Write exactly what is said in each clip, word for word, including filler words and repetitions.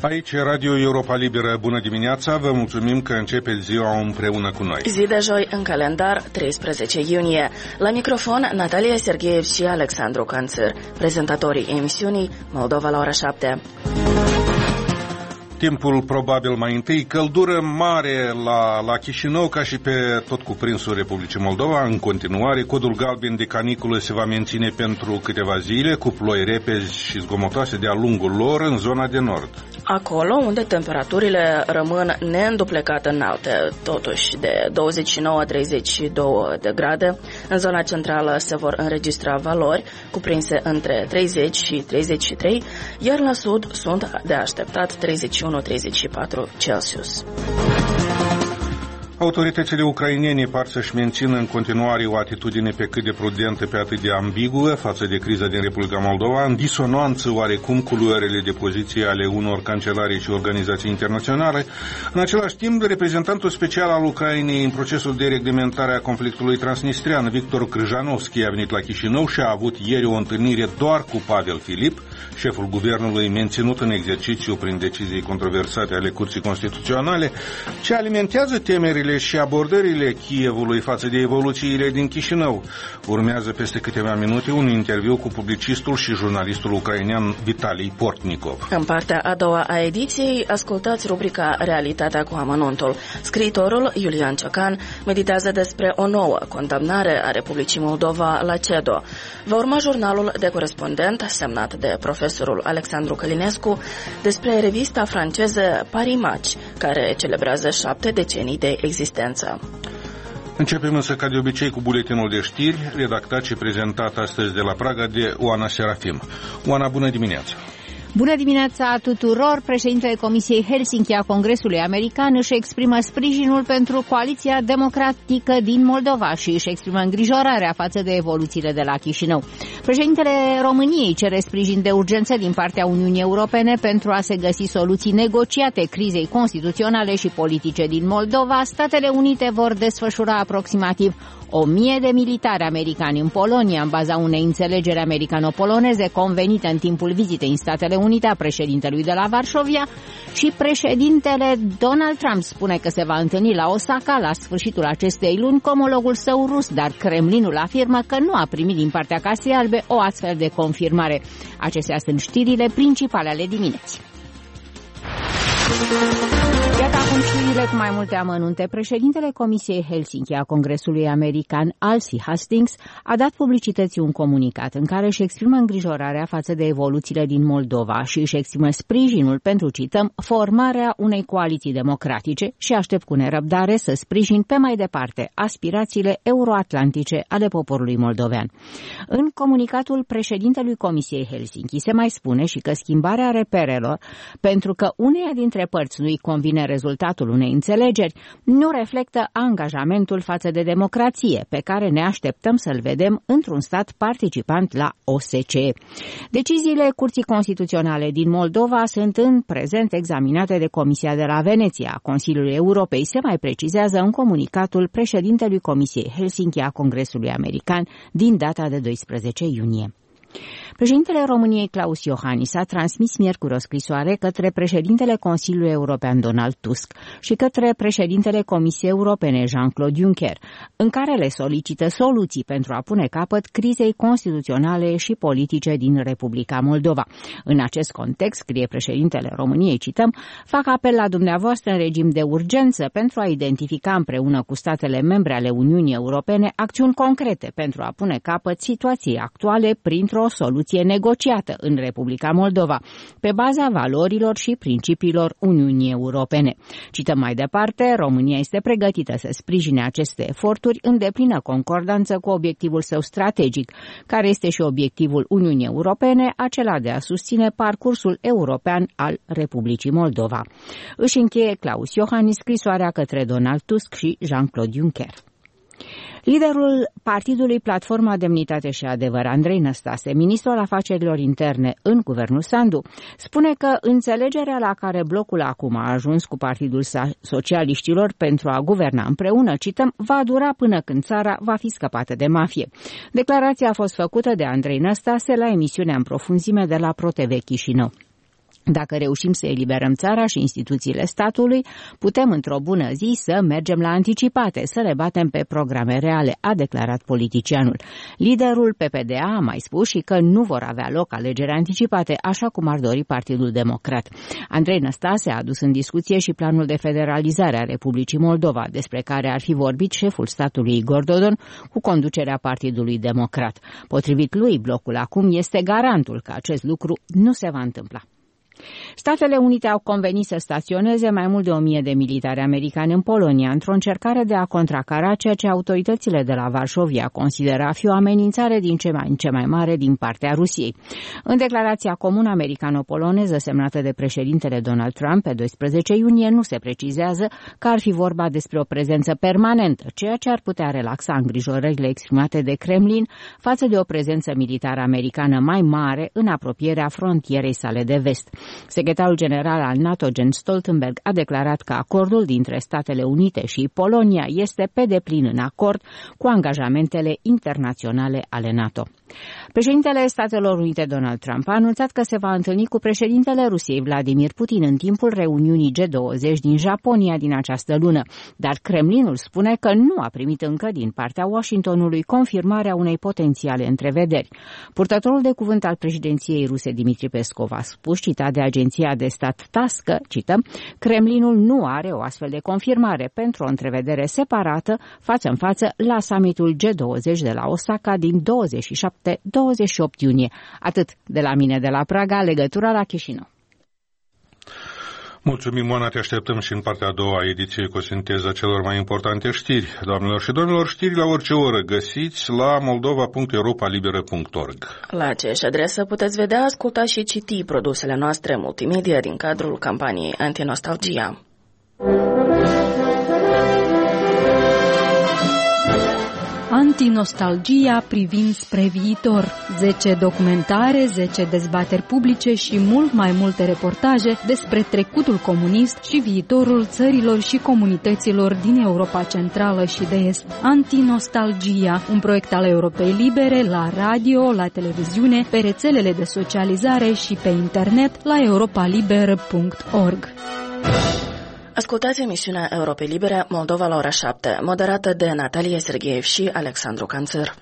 Aici Radio Europa Liberă, bună dimineața, vă mulțumim că începeți ziua împreună cu noi. Zi de joi în calendar, treisprezece iunie. La microfon, Natalia Sergeev și Alexandru Canțăr, prezentatorii emisiunii Moldova la ora șapte. Timpul probabil mai întâi, căldură mare la, la Chișinău, ca și pe tot cuprinsul Republicii Moldova. În continuare, codul galben de caniculă se va menține pentru câteva zile, cu ploi repezi și zgomotoase de-a lungul lor în zona de nord. Acolo unde temperaturile rămân neînduplecat înalte, totuși de douăzeci și nouă - treizeci și două de grade, în zona centrală se vor înregistra valori cuprinse între treizeci și treizeci și trei, iar la sud sunt de așteptat treizeci și unu - treizeci și patru Celsius. Autoritățile ucrainene par să-și mențină în continuare o atitudine pe cât de prudentă, pe atât de ambiguă față de criza din Republica Moldova, în disonanță oarecum cu luările de poziție ale unor cancelari și organizații internaționale. În același timp, reprezentantul special al Ucrainei în procesul de reglementare a conflictului transnistrian, Victor Kryzhanovski, a venit la Chișinău și a avut ieri o întâlnire doar cu Pavel Filip, șeful guvernului menținut în exercițiu prin decizii controversate ale Curții Constituționale, ce alimentează temerile și abordările Kievului față de evoluțiile din Chișinău. Urmează peste câteva minute un interviu cu publicistul și jurnalistul ucrainean Vitali Portnikov. În partea a doua a ediției, ascultați rubrica Realitatea cu amănuntul. Scriitorul Iulian Ciocan meditează despre o nouă condamnare a Republicii Moldova la C E D O. Va urma jurnalul de corespondent semnat de profesorul Alexandru Călinescu despre revista franceză Paris Match, care celebrează șapte decenii de existență. Începem însă ca de obicei cu buletinul de știri, redactat și prezentat astăzi de la Praga de Oana Serafim. Oana, bună dimineața! Bună dimineața tuturor! Președintele Comisiei Helsinki a Congresului American își exprimă sprijinul pentru Coaliția Democratică din Moldova și își exprimă îngrijorarea față de evoluțiile de la Chișinău. Președintele României cere sprijin de urgență din partea Uniunii Europene pentru a se găsi soluții negociate crizei constituționale și politice din Moldova. Statele Unite vor desfășura aproximativ o mie de militari americani în Polonia, în baza unei înțelegeri americano-poloneze convenite în timpul vizitei în Statele Unite a președintelui de la Varșovia, și președintele Donald Trump spune că se va întâlni la Osaka la sfârșitul acestei luni cu omologul său rus, dar Kremlinul afirmă că nu a primit din partea Casei Albe o astfel de confirmare. Acestea sunt știrile principale ale dimineții. Iată acum știrile cu mai multe amănunte. Președintele Comisiei Helsinki a Congresului American, Alcee Hastings, a dat publicității un comunicat în care își exprimă îngrijorarea față de evoluțiile din Moldova și își exprimă sprijinul pentru, cităm, formarea unei coaliții democratice și aștept cu nerăbdare să sprijin pe mai departe aspirațiile euroatlantice ale poporului moldovean. În comunicatul președintelui Comisiei Helsinki se mai spune și că schimbarea reperelor, pentru că uneia dintre părți nu-i convine rezultatul unei înțelegeri, nu reflectă angajamentul față de democrație pe care ne așteptăm să-l vedem într-un stat participant la O S C E. Deciziile Curții Constituționale din Moldova sunt în prezent examinate de Comisia de la Veneția a Consiliului Europei, se mai precizează în comunicatul președintelui Comisiei Helsinki a Congresului American din data de doisprezece iunie. Președintele României Klaus Iohannis a transmis miercuri o scrisoare către președintele Consiliului European Donald Tusk și către președintele Comisiei Europene Jean-Claude Juncker, în care le solicită soluții pentru a pune capăt crizei constituționale și politice din Republica Moldova. În acest context, scrie președintele României, cităm, fac apel la dumneavoastră în regim de urgență pentru a identifica împreună cu statele membre ale Uniunii Europene acțiuni concrete pentru a pune capăt situației actuale printr-o soluție negociată în Republica Moldova, pe baza valorilor și principiilor Uniunii Europene. Cităm mai departe, România este pregătită să sprijine aceste eforturi în deplină concordanță cu obiectivul său strategic, care este și obiectivul Uniunii Europene, acela de a susține parcursul european al Republicii Moldova. Își încheie Klaus Iohannis scrisoarea către Donald Tusk și Jean-Claude Juncker. Liderul partidului Platforma Demnitate și Adevăr, Andrei Năstase, ministrul afacerilor interne în guvernul Sandu, spune că înțelegerea la care blocul acum a ajuns cu Partidul Socialiștilor pentru a guverna împreună, cităm, va dura până când țara va fi scăpată de mafie. Declarația a fost făcută de Andrei Năstase la emisiunea În profunzime de la ProTV Chișinău. Dacă reușim să eliberăm țara și instituțiile statului, putem într-o bună zi să mergem la anticipate, să le batem pe programe reale, a declarat politicianul. Liderul P P D A a mai spus și că nu vor avea loc alegeri anticipate, așa cum ar dori Partidul Democrat. Andrei Năstase a adus în discuție și planul de federalizare a Republicii Moldova, despre care ar fi vorbit șeful statului Igor Dodon cu conducerea Partidului Democrat. Potrivit lui, blocul acum este garantul că acest lucru nu se va întâmpla. Statele Unite au convenit să staționeze mai mult de o mie de militari americani în Polonia, într-o încercare de a contracara ceea ce autoritățile de la Varșovia consideră a fi o amenințare din ce mai în ce mai mare din partea Rusiei. În declarația comună americano-poloneză semnată de președintele Donald Trump pe doisprezece iunie nu se precizează că ar fi vorba despre o prezență permanentă, ceea ce ar putea relaxa îngrijorările exprimate de Kremlin față de o prezență militară americană mai mare în apropierea frontierei sale de vest. Secretarul general al NATO, Jens Stoltenberg, a declarat că acordul dintre Statele Unite și Polonia este pe deplin în acord cu angajamentele internaționale ale NATO. Președintele Statelor Unite Donald Trump a anunțat că se va întâlni cu președintele Rusiei Vladimir Putin în timpul reuniunii G douăzeci din Japonia din această lună, dar Kremlinul spune că nu a primit încă din partea Washingtonului confirmarea unei potențiale întrevederi. Purtătorul de cuvânt al președinției ruse Dmitri Peskov a spus, citat de agenția de stat TASS, că, cităm, Kremlinul nu are o astfel de confirmare pentru o întrevedere separată față în față la summitul G douăzeci de la Osaka din douăzeci și șapte douăzeci și opt iunie. Atât de la mine de la Praga, legătura la Chișinău. Mulțumim, Oana, te așteptăm și în partea a doua a ediției cu o sinteză celor mai importante știri. Doamnelor și domnilor, știri la orice oră găsiți la moldova punct europa liberă punct org. La aceeași adresă puteți vedea, asculta și citi produsele noastre multimedia din cadrul campaniei Antinostalgia. Antinostalgia privind spre viitor. zece documentare, zece dezbateri publice și mult mai multe reportaje despre trecutul comunist și viitorul țărilor și comunităților din Europa Centrală și de Est. Antinostalgia, un proiect al Europei Libere, la radio, la televiziune, pe rețelele de socializare și pe internet la europa liberă punct org. Ascultați emisiunea Europei Libere, Moldova la ora șapte, moderată de Natalia Sergeev și Alexandru Canțăr.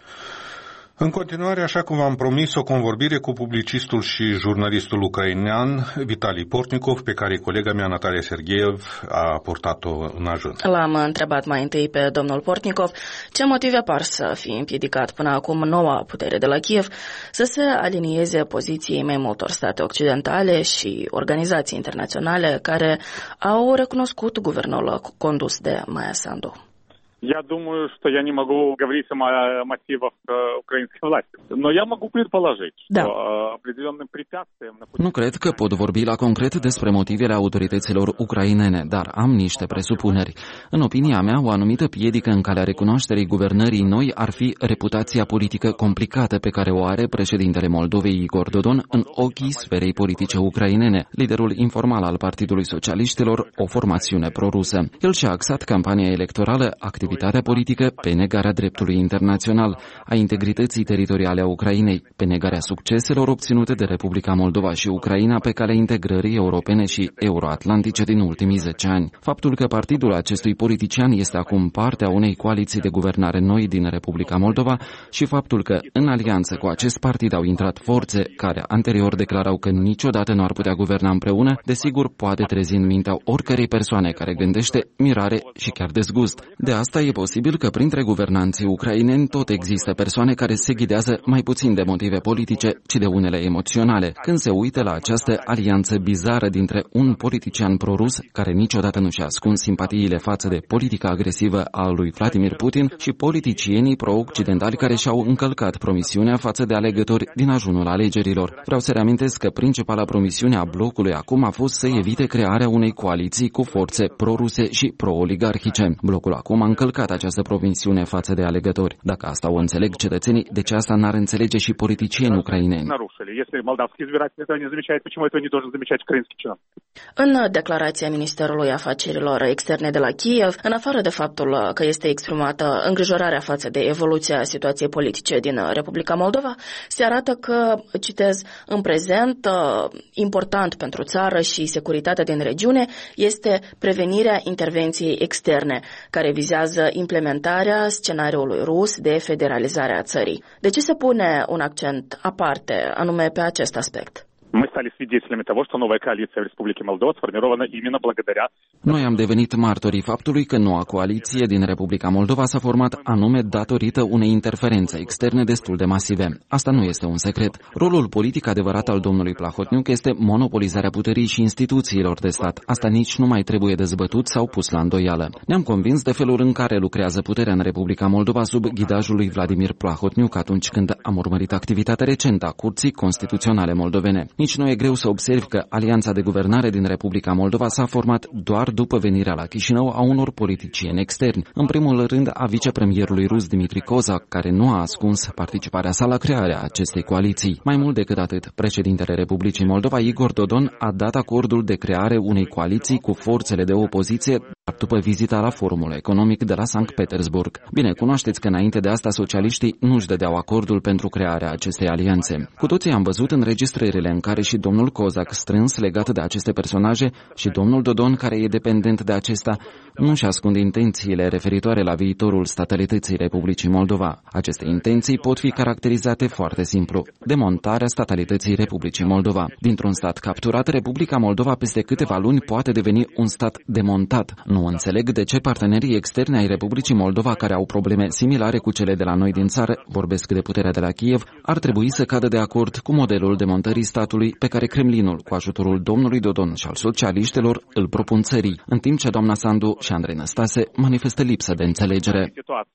În continuare, așa cum v-am promis, o convorbire cu publicistul și jurnalistul ucrainean Vitali Portnikov, pe care colega mea Natalia Sergeev a portat-o în ajun. L-am întrebat mai întâi pe domnul Portnikov ce motive par să fie împiedicat până acum noua putere de la Kiev să se alinieze poziției mai multor state occidentale și organizații internaționale care au recunoscut guvernul condus de Maia Sandu. Я думаю, что я не могу говорить о мотивах украинской власти. Но я могу предположить, да. что определенным препятствием... Nu cred că pot vorbi la concret despre motivele autorităților ucrainene, dar am niște presupuneri. În opinia mea, o anumită piedică în calea recunoașterii guvernării noi ar fi reputația politică complicată pe care o are președintele Moldovei Igor Dodon în ochii sferei politice ucrainene, liderul informal al Partidului Socialiștilor, o formațiune prorusă. El și-a axat campania electorală activ activitatea politică pe negarea dreptului internațional, a integrității teritoriale a Ucrainei, pe negarea succeselor obținute de Republica Moldova și Ucraina pe calea integrării europene și euroatlantice din ultimii zece ani. Faptul că partidul acestui politician este acum parte a unei coaliții de guvernare noi din Republica Moldova și faptul că în alianță cu acest partid au intrat forțe care anterior declarau că niciodată nu ar putea guverna împreună, desigur poate trezi în mintea oricărei persoane care gândește mirare și chiar dezgust. De asta e posibil că printre guvernanții ucraineni tot există persoane care se ghidează mai puțin de motive politice, ci de unele emoționale, când se uită la această alianță bizară dintre un politician prorus, care niciodată nu și-a ascuns simpatiile față de politica agresivă a lui Vladimir Putin, și politicienii pro-occidentali care și-au încălcat promisiunea față de alegători din ajunul alegerilor. Vreau să reamintesc că principala promisiune a blocului acum a fost să evite crearea unei coaliții cu forțe proruse și pro-oligarhice. Blocul acum a încălcat încălcat această promisiune față de alegători. Dacă asta o înțeleg cetățenii, de ce asta n-ar înțelege și politicieni ucraineni? În declarația Ministerului Afacerilor Externe de la Kiev, în afară de faptul că este exprimată îngrijorarea față de evoluția situației politice din Republica Moldova, se arată că, citez, în prezent, important pentru țară și securitatea din regiune este prevenirea intervenției externe, care vizează implementarea scenariului rus de federalizare a țării. De ce se pune un accent aparte, anume pe acest aspect? Мы стали свидетелями того, что новая коалиция в Республике Молдова сформирована именно благодаря... Noi am devenit martorii faptului că noua coaliție din Republica Moldova s-a format anume datorită unei interferențe externe destul de masive. Asta nu este un secret. Rolul politic adevărat al domnului Plahotniuc este monopolizarea puterii și instituțiilor de stat. Asta nici nu mai trebuie dezbătut sau pus la îndoială. Ne-am convins de felul în care lucrează puterea în Republica Moldova sub ghidajul lui Vladimir Plahotniuc atunci când am urmărit activitatea recentă a Curții Constituționale moldovene. Nici nu e greu să observi că alianța de guvernare din Republica Moldova s-a format doar după venirea la Chișinău a unor politicieni externi. În primul rând a vicepremierului rus Dmitri Kozak, care nu a ascuns participarea sa la crearea acestei coaliții. Mai mult decât atât, președintele Republicii Moldova, Igor Dodon, a dat acordul de creare unei coaliții cu forțele de opoziție după vizita la Forumul Economic de la Sankt Petersburg. Bine, cunoașteți că înainte de asta socialiștii nu-și dădeau acordul pentru crearea acestei alianțe. Cu toții am văzut înregistrările în care și domnul Kozak, strâns legat de aceste personaje, și domnul Dodon, care e dependent de acesta, nu și ascund intențiile referitoare la viitorul statalității Republicii Moldova. Aceste intenții pot fi caracterizate foarte simplu: demontarea statalității Republicii Moldova. Dintr-un stat capturat, Republica Moldova peste câteva luni poate deveni un stat demontat. Nu înțeleg de ce partenerii externi ai Republicii Moldova, care au probleme similare cu cele de la noi din țară, vorbesc de puterea de la Kiev, ar trebui să cadă de acord cu modelul demontării statului pe care Kremlinul, cu ajutorul domnului Dodon și al socialiștilor, îl propun țării, în timp ce doamna Sandu și Andrei Năstase manifestă lipsă de înțelegere.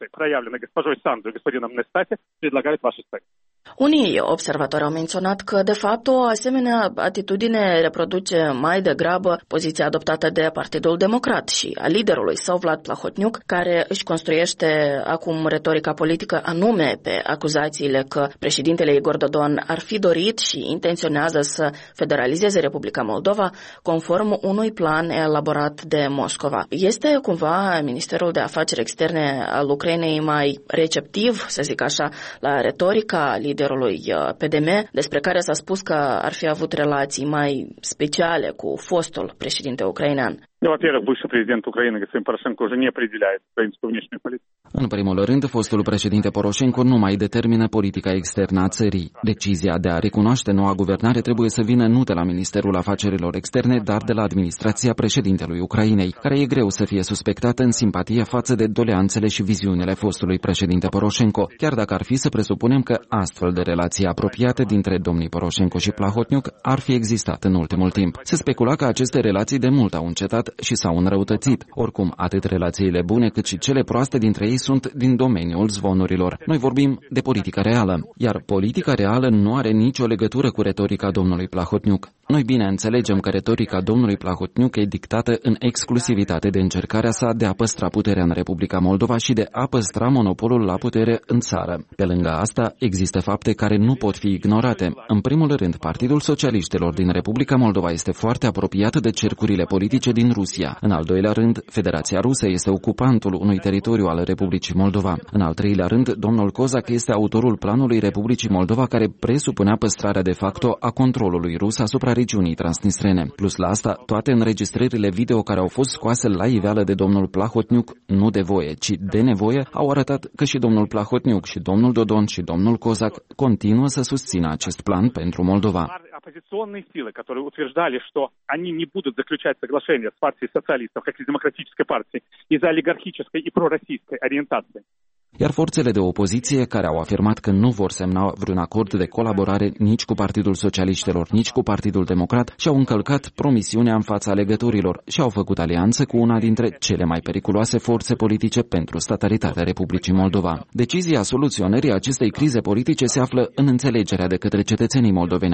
Unii observatori au menționat că, de fapt, o asemenea atitudine reproduce mai degrabă poziția adoptată de Partidul Democrat și a liderului său, Vlad Plahotniuc, care își construiește acum retorica politică anume pe acuzațiile că președintele Igor Dodon ar fi dorit și intenționează să federalizeze Republica Moldova conform unui plan elaborat de Moscova. Este cumva Ministerul de Afaceri Externe al Ucrainei mai receptiv, să zic așa, la retorica liderului P D M, despre care s-a spus că ar fi avut relații mai speciale cu fostul președinte ucrainean? Во-первых, бывший президент Украины господин Порошенко уже не определяет украинскую внешнюю политику. În primul rând, fostul președinte Poroșenko nu mai determină politica externă a țării. Decizia de a recunoaște noua guvernare trebuie să vină nu de la Ministerul Afacerilor Externe, dar de la administrația președintelui Ucrainei, care e greu să fie suspectată în simpatie față de doleanțele și viziunile fostului președinte Poroșenko, chiar dacă ar fi să presupunem că astfel de relații apropiate dintre domnii Poroșenko și Plahotniuc ar fi existat în ultimul timp. Se specula că aceste relații de mult au încetat și s-au înrăutățit. Oricum, atât relațiile bune cât și cele proaste dintre ei sunt din domeniul zvonurilor. Noi vorbim de politică reală, iar politica reală nu are nicio legătură cu retorica domnului Plahotniuc. Noi bine înțelegem că retorica domnului Plahotniuc e dictată în exclusivitate de încercarea sa de a păstra puterea în Republica Moldova și de a păstra monopolul la putere în țară. Pe lângă asta, există fapte care nu pot fi ignorate. În primul rând, Partidul Socialiștilor din Republica Moldova este foarte apropiat de cercurile politice din Rusia. În al doilea rând, Federația Rusă este ocupantul unui teritoriu al Republicii Moldova. În al treilea rând, domnul Kozak este autorul planului Republicii Moldova care presupunea păstrarea de facto a controlului rus asupra regiunii transnistrene. Plus la asta, toate înregistrările video care au fost scoase la iveală de domnul Plahotniuc, nu de voie, ci de nevoie, au arătat că și domnul Plahotniuc și domnul Dodon și domnul Kozak continuă să susțină acest plan pentru Moldova. Оппозиционные силы, которые утверждали, что они не будут заключать соглашения с партией социалистов, как и демократической партией, из-за олигархической и пророссийской ориентации. Iar forțele de opoziție, care au afirmat că nu vor semna vreun acord de colaborare nici cu Partidul Socialiștilor, nici cu Partidul Democrat, și-au încălcat promisiunea în fața alegătorilor și au făcut alianță cu una dintre cele mai periculoase forțe politice pentru statalitatea Republicii Moldova. Decizia soluționării acestei crize politice se află în înțelegerea de către cetățenii moldoveni a posibilității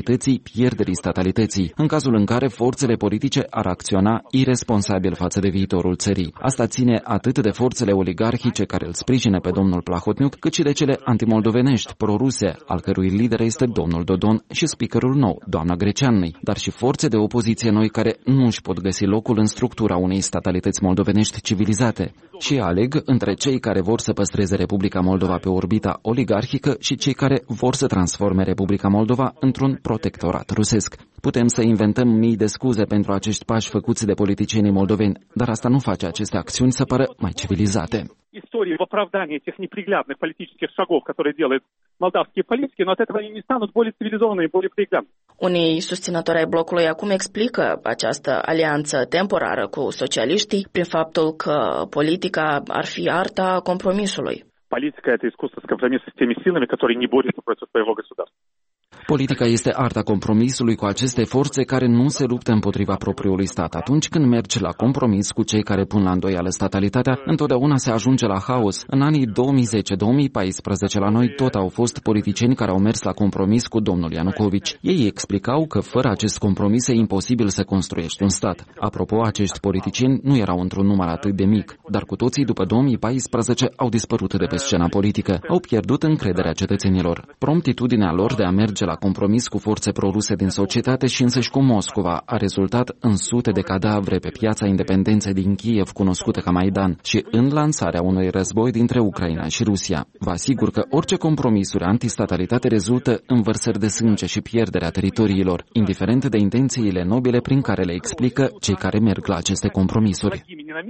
posibilității pierderii statalității, în cazul în care forțele politice ar acționa iresponsabil față de viitorul țării. Asta ține atât de forțele oligarhice care îl sprijină pe domnul Plahotniuc, cât și de cele antimoldovenești, proruse, al cărui lider este domnul Dodon și speakerul nou, doamna Greceanei, dar și forțe de opoziție noi care nu își pot găsi locul în structura unei statalități moldovenești civilizate și aleg între cei care vor să păstreze Republica Moldova pe orbita oligarhică și cei care vor să transforme Republica Moldova într-un protectorat rusesc. Putem să inventăm mii de scuze pentru acești pași făcuți de politicienii moldoveni, dar asta nu face aceste acțiuni să pară mai civilizate. Истории в оправдании этих неприглядных политических шагов, которые делают молдавские политики, но от этого они не станут более цивилизованными и более приглядными. Unii susținători ai blocului acum explică această alianță temporară cu socialiștii prin faptul că politica ar fi arta compromisului. Политика – это искусство компромисса с теми силами, которые не борются против своего государства. Politica este arta compromisului cu aceste forțe care nu se luptă împotriva propriului stat. Atunci când mergi la compromis cu cei care pun la îndoială statalitatea, întotdeauna se ajunge la haos. În anii două mii zece două mii paisprezece la noi tot au fost politicieni care au mers la compromis cu domnul Ianucovici. Ei explicau că fără acest compromis e imposibil să construiești un stat. Apropo, acești politicieni nu erau într-un număr atât de mic, dar cu toții după două mii paisprezece au dispărut de pe scena politică. Au pierdut încrederea cetățenilor. Promptitudinea lor de a merge la compromis cu forțe proruse din societate și însăși cu Moscova a rezultat în sute de cadavre pe piața independenței din Kiev, cunoscută ca Maidan, și în lansarea unui război dintre Ucraina și Rusia. Vă asigur că orice compromisuri antistatalitate rezultă în vărsări de sânge și pierderea teritoriilor, indiferent de intențiile nobile prin care le explică cei care merg la aceste compromisuri.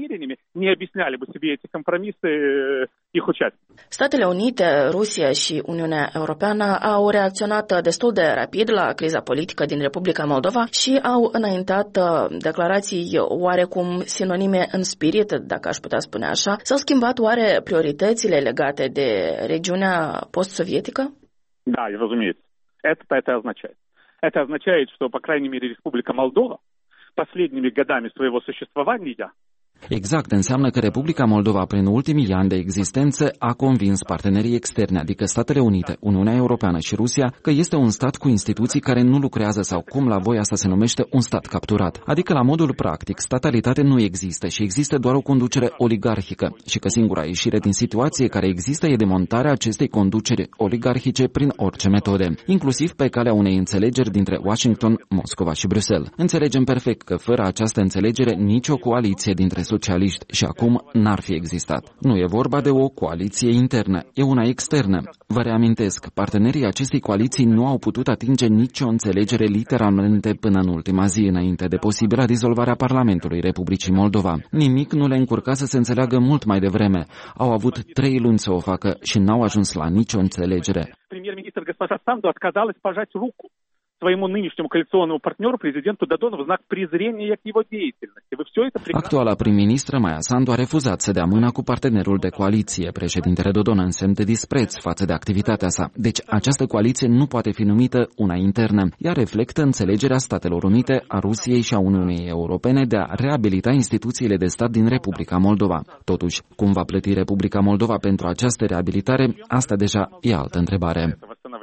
Statele Unite, Rusia și Uniunea Europeană au reacționat destul de rapid la criza politică din Republica Moldova și au înaintat declarații oarecum sinonime în spirit, dacă aș putea spune așa. S-au schimbat oare prioritățile legate de regiunea post-sovietică? Да, разумеется. Это это означает. Это означает, что, по крайней мере, Республика Молдова последними годами своего существования Exact, înseamnă că Republica Moldova, prin ultimii ani de existență, a convins partenerii externi, adică Statele Unite, Uniunea Europeană și Rusia, că este un stat cu instituții care nu lucrează sau, cum la voi asta se numește, un stat capturat. Adică, la modul practic, statalitate nu există și există doar o conducere oligarhică și că singura ieșire din situație care există e demontarea acestei conduceri oligarhice prin orice metode, inclusiv pe calea unei înțelegeri dintre Washington, Moscova și Bruxelles. Înțelegem perfect că fără această înțelegere nicio coaliție dintre socialiști și acum n-ar fi existat. Nu e vorba de o coaliție internă, e una externă. Vă reamintesc, partenerii acestei coaliții nu au putut atinge nicio înțelegere literalmente până în ultima zi, înainte de posibilă dizolvarea Parlamentului Republicii Moldova. Nimic nu le încurca să se înțeleagă mult mai devreme. Au avut trei luni să o facă și n-au ajuns la nicio înțelegere. Premier-ministru госпожа Sandu отказалась пожать руку своему нынешнему коалиционному партнеру, президенту Додону, в знак презрения к его деятельности. Вы все это прекрасно... Actuala prim-ministră Maia Sandu a refuzat să dea mâna cu partenerul de coaliție, președintele Dodon, în semn de dispreț față de activitatea sa. Deci această coaliție nu poate fi numită una internă. Ea reflectă înțelegerea Statelor Unite, a Rusiei și a Uniunii Europene de a reabilita instituțiile de stat din Republica Moldova. Totuși, cum va plăti Republica Moldova pentru această reabilitare, asta deja e altă întrebare.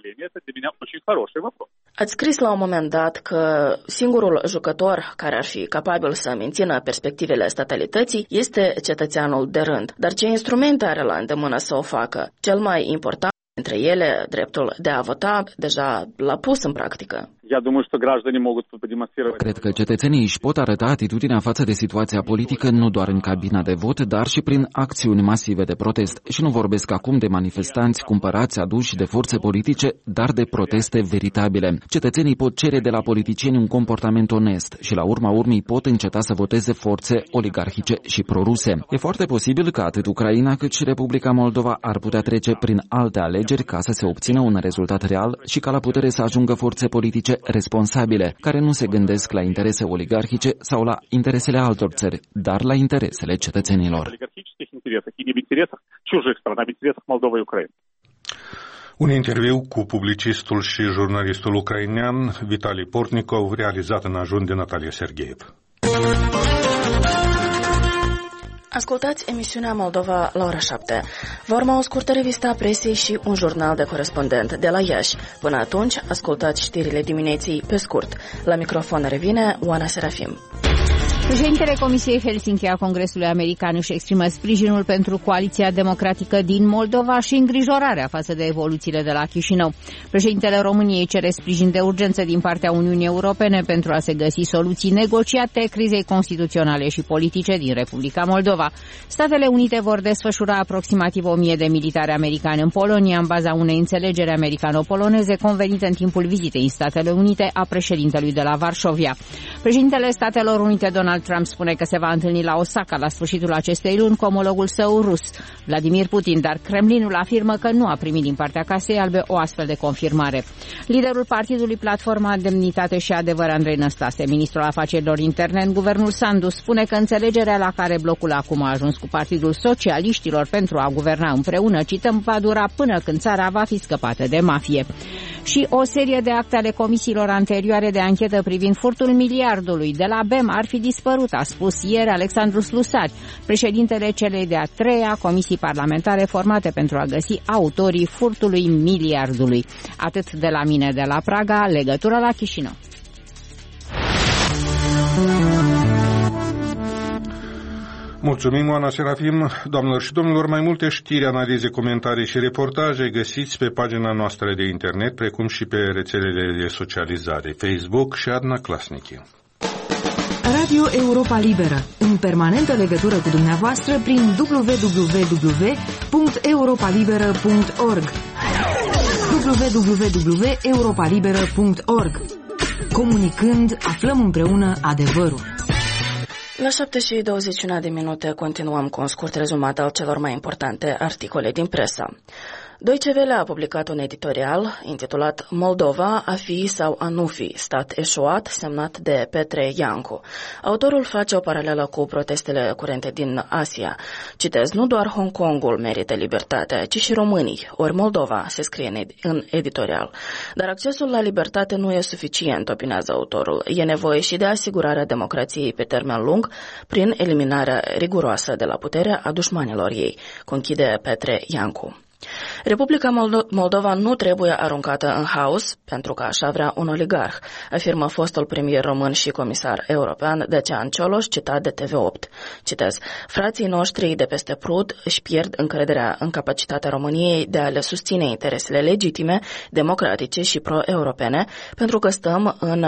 Ați scris la un moment dat că singurul jucător care ar fi capabil să mențină perspectivele statalității este cetățeanul de rând. Dar ce instrumente are la îndemână să o facă? Cel mai important dintre ele, dreptul de a vota, deja l-a pus în practică. Cred că cetățenii își pot arăta atitudinea față de situația politică nu doar în cabina de vot, dar și prin acțiuni masive de protest. Și nu vorbesc acum de manifestanți cumpărați, aduși de forțe politice, dar de proteste veritabile. Cetățenii pot cere de la politicieni un comportament onest și la urma urmei pot înceta să voteze forțe oligarhice și proruse. E foarte posibil că atât Ucraina cât și Republica Moldova ar putea trece prin alte alegeri ca să se obțină un rezultat real și ca la putere să ajungă forțe politice responsabile, care nu se gândesc la interese oligarhice sau la interesele altor țări, dar la interesele cetățenilor. Un interviu cu publicistul și jurnalistul ucrainean Vitali Portnikov, realizat în ajun de Natalia Sergeev. Ascultați emisiunea Moldova la ora șapte. Va urma o scurtă revistă a presei și un jurnal de corespondent de la Iași. Până atunci, ascultați știrile dimineții pe scurt. La microfon revine Oana Serafim. Președintele Comisiei Helsinki a Congresului American își exprimă sprijinul pentru Coaliția Democratică din Moldova și îngrijorarea față de evoluțiile de la Chișinău. Președintele României cere sprijin de urgență din partea Uniunii Europene pentru a se găsi soluții negociate crizei constituționale și politice din Republica Moldova. Statele Unite vor desfășura aproximativ o mie de militari americani în Polonia în baza unei înțelegeri americano-poloneze convenite în timpul vizitei în Statele Unite a președintelui de la Varșovia. Președintele Statelor Unite Donald Trump spune că se va întâlni la Osaka la sfârșitul acestei luni cu omologul său rus, Vladimir Putin, dar Kremlinul afirmă că nu a primit din partea Casei Albe o astfel de confirmare. Liderul partidului Platforma Demnitate și Adevăr, Andrei Năstase, ministrul afacerilor interne în guvernul Sandu, spune că înțelegerea la care blocul acum a ajuns cu Partidul Socialiștilor pentru a guverna împreună, cităm, va dura până când țara va fi scăpată de mafie. Și o serie de acte ale comisiilor anterioare de anchetă privind furtul miliardului de la B E M ar fi dispărut, a spus ieri Alexandru Slusari, președintele celei de-a treia comisii parlamentare formate pentru a găsi autorii furtului miliardului. Atât de la mine de la Praga, legătura la Chișinău. Mulțumim, Oana Serafim. Doamnelor și domnilor, mai multe știri, analize, comentarii și reportaje găsiți pe pagina noastră de internet, precum și pe rețelele de socializare, Facebook și Adnaclasnici. Radio Europa Liberă, în permanentă legătură cu dumneavoastră prin w w w punct europa liberă punct org w w w punct europa liberă punct org. Comunicând, aflăm împreună adevărul. La șapte și douăzeci și unu de minute continuăm cu un scurt rezumat al celor mai importante articole din presă. Deutsche Welle a publicat un editorial intitulat Moldova, a fi sau a nu fi, stat eșuat, semnat de Petre Iancu. Autorul face o paralelă cu protestele curente din Asia. Citez, nu doar Hong Kongul merită libertate, ci și românii, ori Moldova, se scrie în editorial. Dar accesul la libertate nu e suficient, opinează autorul. E nevoie și de asigurarea democrației pe termen lung prin eliminarea riguroasă de la putere a dușmanilor ei, conchide Petre Iancu. Republica Moldova nu trebuie aruncată în haos pentru că așa vrea un oligarh, afirmă fostul premier român și comisar european Dacian Cioloș, citat de T V opt. Citez, frații noștri de peste Prut își pierd încrederea în capacitatea României de a le susține interesele legitime, democratice și pro-europene, pentru că stăm în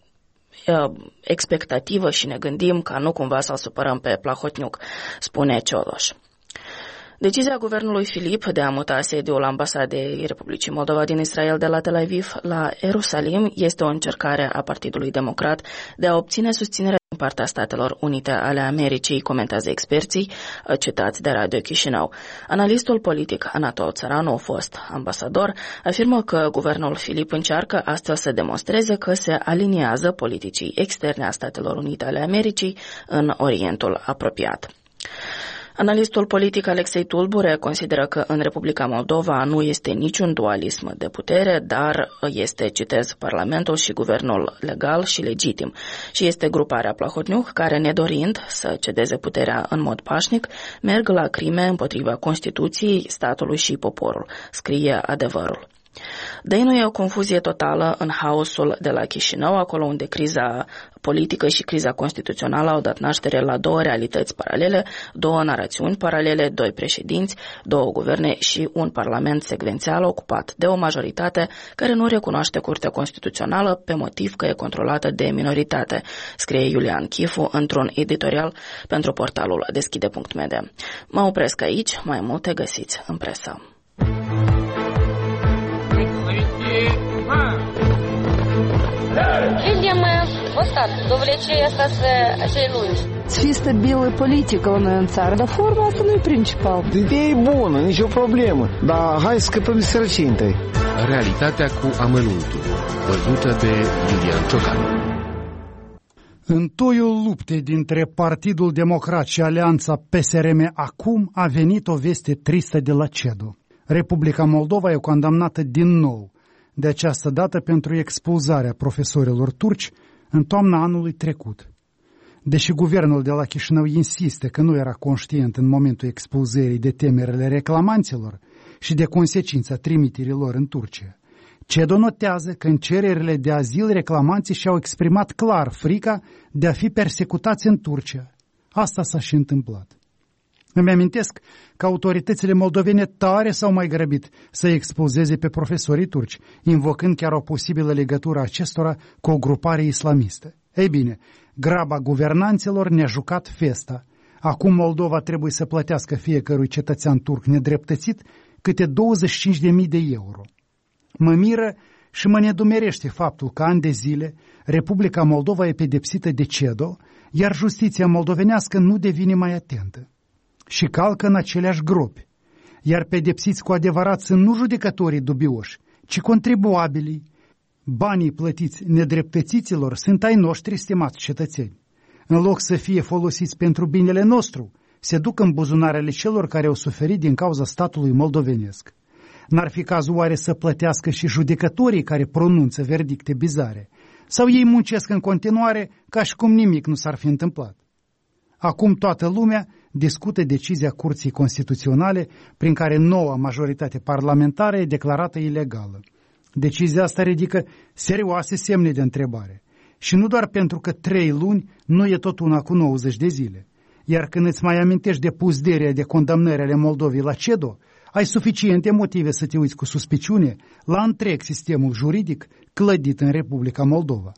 expectativă și ne gândim ca nu cumva să-l supărăm pe Plahotniuc, spune Cioloș. Decizia guvernului Filip de a muta sediul ambasadei Republicii Moldova din Israel de la Tel Aviv la Ierusalim este o încercare a Partidului Democrat de a obține susținere din partea Statelor Unite ale Americii, comentează experții citați de Radio Chișinău. Analistul politic Anatol Țăranu, fost ambasador, afirmă că guvernul Filip încearcă astfel să demonstreze că se aliniază politicii externe a Statelor Unite ale Americii în Orientul apropiat. Analistul politic Alexei Tulbure consideră că în Republica Moldova nu este niciun dualism de putere, dar este, citez, Parlamentul și guvernul legal și legitim și este gruparea Plahotniuc care, nedorind să cedeze puterea în mod pașnic, merg la crime împotriva Constituției, statului și poporul, scrie Adevărul. Dăinuie o confuzie totală în haosul de la Chișinău, acolo unde criza politică și criza constituțională au dat naștere la două realități paralele, două narațiuni paralele, doi președinți, două guverne și un parlament secvențial ocupat de o majoritate care nu recunoaște Curtea Constituțională pe motiv că e controlată de minoritate, scrie Iulian Chifu într-un editorial pentru portalul deschide punct m d. Mă opresc aici, mai multe găsiți în presă. Видим мы вот так, до влечения остаться acei lungi. Fi stabilă politică la noi în țară, dar forma asta nu e principal. Ideea e bună, nicio problemă, dar hai să scăpăm de sărăcie întâi. Realitatea cu amănuntul, văzută de Iulian Ciocan. În toiul luptei dintre Partidul Democrat și Alianța P S R M acum a venit o veste tristă de la CEDO. Republica Moldova e condamnată din nou, de această dată pentru expulzarea profesorilor turci în toamna anului trecut. Deși guvernul de la Chișinău insistă că nu era conștient în momentul expulzării de temerile reclamanților și de consecința trimitirii lor în Turcia, CEDO notează că în cererile de azil reclamanții și-au exprimat clar frica de a fi persecutați în Turcia. Asta s-a și întâmplat. Îmi amintesc că autoritățile moldovene tare s-au mai grăbit să expulzeze pe profesorii turci, invocând chiar o posibilă legătură acestora cu o grupare islamistă. Ei bine, graba guvernanților ne-a jucat festa. Acum Moldova trebuie să plătească fiecărui cetățean turc nedreptățit câte douăzeci și cinci de mii de euro. Mă miră și mă nedumerește faptul că ani de zile Republica Moldova e pedepsită de CEDO, iar justiția moldovenească nu devine mai atentă și calcă în aceleași gropi, iar pedepsiți cu adevărat sunt nu judecătorii dubioși, ci contribuabilii. Banii plătiți nedreptățiților sunt ai noștri, stimați cetățeni. În loc să fie folosiți pentru binele nostru, se duc în buzunarele celor care au suferit din cauza statului moldovenesc. N-ar fi cazul oare să plătească și judecătorii care pronunță verdicte bizare? Sau ei muncesc în continuare ca și cum nimic nu s-ar fi întâmplat? Acum toată lumea discută decizia Curții Constituționale prin care noua majoritate parlamentară e declarată ilegală. Decizia asta ridică serioase semne de întrebare. Și nu doar pentru că trei luni nu e tot una cu nouăzeci de zile. Iar când îți mai amintești de puzderea de condamnări ale Moldovei la CEDO, ai suficiente motive să te uiți cu suspiciune la întreg sistemul juridic clădit în Republica Moldova.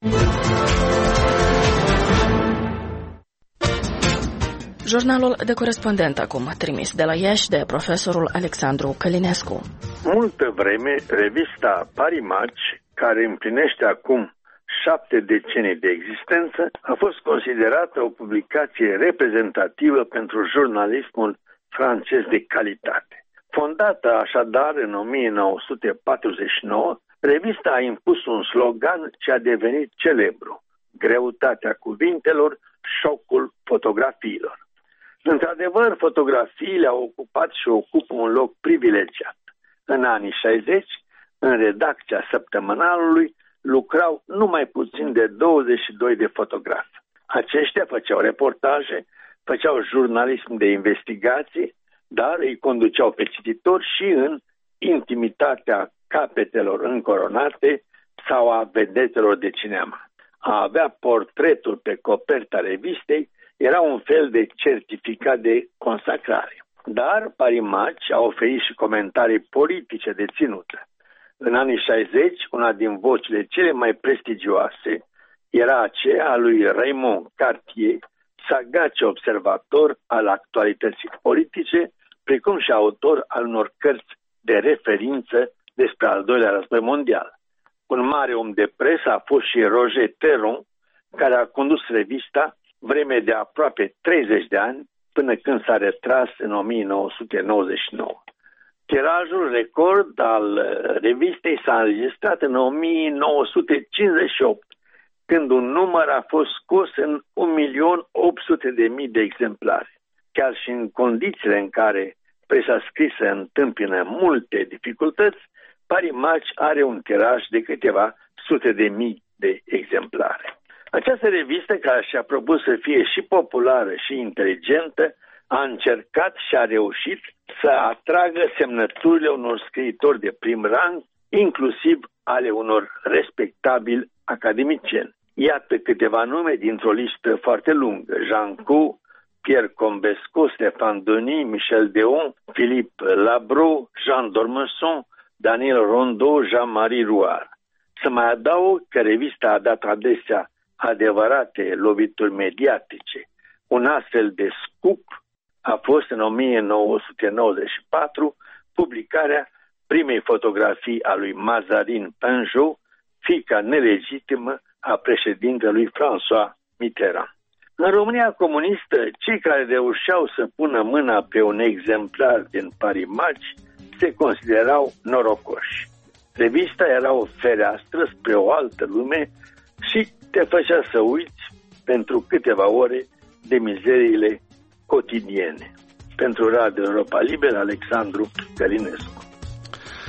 Jurnalul de corespondent acum, trimis de la Iași de profesorul Alexandru Călinescu. Multă vreme, revista Parimatch, care împlinește acum șapte decenii de existență, a fost considerată o publicație reprezentativă pentru jurnalismul francez de calitate. Fondată așadar în o mie nouă sute patruzeci și nouă, revista a impus un slogan ce a devenit celebru: greutatea cuvintelor, șocul fotografiilor. Într-adevăr, fotografiile au ocupat și ocupă un loc privilegiat. În anii șaizeci, în redacția săptămânalului, lucrau numai puțin de douăzeci și doi de fotografi. Aceștia făceau reportaje, făceau jurnalism de investigații, dar îi conduceau pe cititori și în intimitatea capetelor încoronate sau a vedetelor de cinema. A avea portretul pe coperta revistei era un fel de certificat de consacrare. Dar Parimatch a oferit și comentarii politice de ținută. În anii șaizeci, una din vocile cele mai prestigioase era aceea a lui Raymond Cartier, sagace observator al actualității politice, precum și autor al unor cărți de referință despre al doilea război mondial. Un mare om de presă a fost și Roger Terron, care a condus revista vreme de aproape treizeci de ani, până când s-a retras în o mie nouă sute nouăzeci și nouă. Tirajul record al revistei s-a înregistrat în o mie nouă sute cincizeci și opt, când un număr a fost scos în un milion opt sute de mii de exemplare. Chiar și în condițiile în care presa scrisă întâmpină multe dificultăți, Parimatch are un tiraj de câteva sute de mii de exemplare. Această revistă, care și-a propus să fie și populară și inteligentă, a încercat și a reușit să atragă semnăturile unor scriitori de prim rang, inclusiv ale unor respectabili academicieni. Iată câteva nume dintr-o listă foarte lungă: Jean Cou, Pierre Combesco, Stéphane Denis, Michel Deon, Philippe Labro, Jean Dormesson, Daniel Rondeau, Jean-Marie Rouard. Să mai adaug că revista a dat adesea adevărate lovituri mediatice. Un astfel de scoop a fost în o mie nouă sute nouăzeci și patru publicarea primei fotografii a lui Mazarin Pinjot, fiica nelegitimă a președintelui François Mitterrand. În România comunistă, cei care reușeau să pună mâna pe un exemplar din Parimatch se considerau norocoși. Revista era o fereastră spre o altă lume și te făcea să uiți pentru câteva ore de mizeriile cotidiene. Pentru Radio Europa Liberă, Alexandru Călinescu.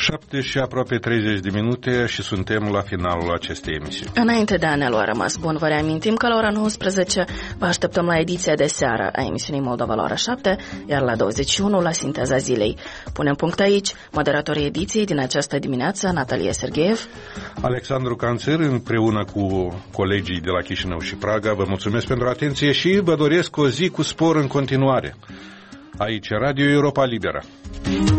șapte și aproape treizeci de minute și suntem la finalul acestei emisiuni. Înainte de a ne lua rămas bun, vă reamintim că la ora nouăsprezece vă așteptăm la ediția de seară a emisiunii Moldova la ora șapte, iar la douăzeci și unu la Sinteza Zilei. Punem punct aici. Moderatorii ediției din această dimineață, Natalia Sergeev, Alexandru Canțăr, împreună cu colegii de la Chișinău și Praga, vă mulțumesc pentru atenție și vă doresc o zi cu spor în continuare. Aici Radio Europa Liberă.